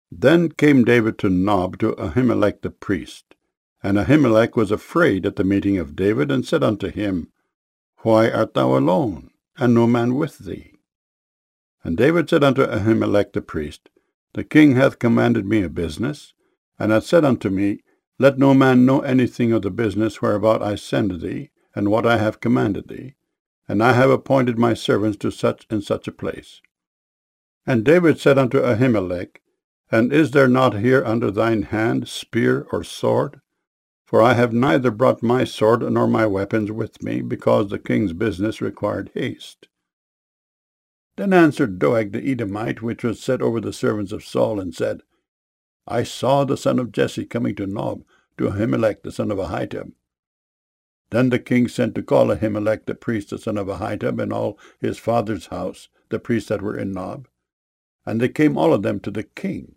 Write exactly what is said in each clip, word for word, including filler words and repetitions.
Then came David to Nob to Ahimelech the priest. And Ahimelech was afraid at the meeting of David, and said unto him, Why art thou alone, and no man with thee? And David said unto Ahimelech the priest, The king hath commanded me a business, and hath said unto me, Let no man know anything of the business whereabout I send thee, and what I have commanded thee. And I have appointed my servants to such and such a place. And David said unto Ahimelech, And is there not here under thine hand spear or sword? For I have neither brought my sword nor my weapons with me, because the king's business required haste. Then answered Doeg the Edomite, which was set over the servants of Saul, and said, I saw the son of Jesse coming to Nob, to Ahimelech the son of Ahitub. Then the king sent to call Ahimelech the priest, the son of Ahitub, and all his father's house, the priests that were in Nob. And they came all of them to the king.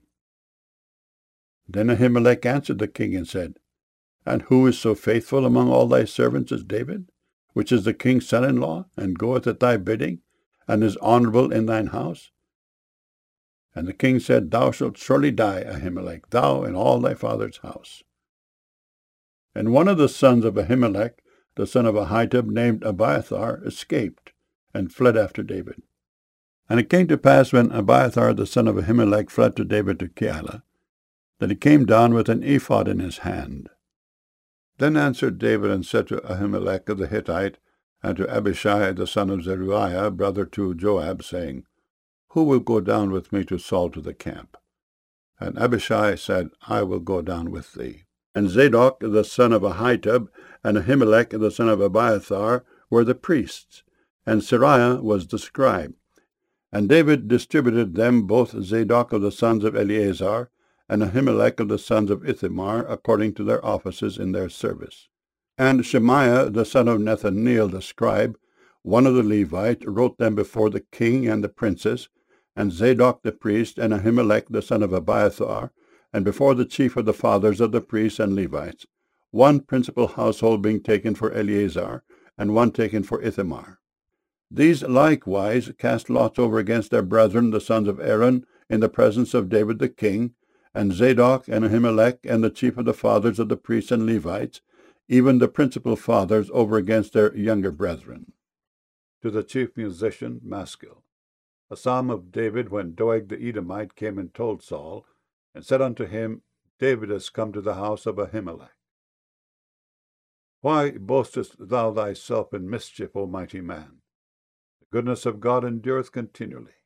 Then Ahimelech answered the king, and said, And who is so faithful among all thy servants as David, which is the king's son-in-law, and goeth at thy bidding, and is honorable in thine house? And the king said, Thou shalt surely die, Ahimelech, thou and all thy father's house. And one of the sons of Ahimelech, the son of Ahitub, named Abiathar, escaped, and fled after David. And it came to pass, when Abiathar the son of Ahimelech fled to David to Keilah, that he came down with an ephod in his hand. Then answered David and said to Ahimelech the Hittite, and to Abishai the son of Zeruiah, brother to Joab, saying, Who will go down with me to Saul to the camp? And Abishai said, I will go down with thee. And Zadok the son of Ahitub, and Ahimelech the son of Abiathar, were the priests, and Seraiah was the scribe. And David distributed them both Zadok of the sons of Eleazar, and Ahimelech of the sons of Ithamar, according to their offices in their service. And Shemaiah the son of Nethaneel the scribe, one of the Levites, wrote them before the king and the princes, and Zadok the priest, and Ahimelech the son of Abiathar, and before the chief of the fathers of the priests and Levites, one principal household being taken for Eleazar, and one taken for Ithamar. These likewise cast lots over against their brethren, the sons of Aaron, in the presence of David the king, and Zadok and Ahimelech and the chief of the fathers of the priests and Levites, even the principal fathers, over against their younger brethren. To the chief musician Maskil. A psalm of David, when Doeg the Edomite came and told Saul, and said unto him, David is come to the house of Ahimelech. Why boastest thou thyself in mischief, O mighty man? The goodness of God endureth continually.